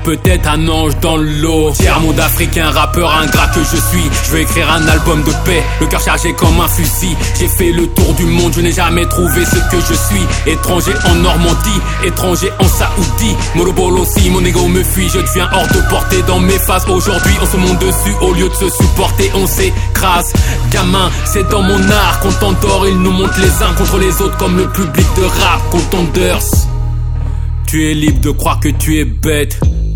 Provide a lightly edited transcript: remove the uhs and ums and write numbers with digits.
peut-être un ange dans l'eau. Tiers-monde africain, rappeur ingrat que je suis. Je veux écrire un album de paix, le cœur chargé comme un fusil. J'ai fait le tour du monde, je n'ai jamais trouvé ce que je suis. Étranger en Normandie, étranger en Saoudie. Molobolo aussi, mon ego me fuit, je deviens hors de portée dans mes phases. Aujourd'hui on se monte dessus, au lieu de se supporter on s'écrase. Gamin, c'est dans mon art, Contendor, ils nous montent les uns contre les autres comme le public de rap. Contenders, tu es libre de croire que tu es bête.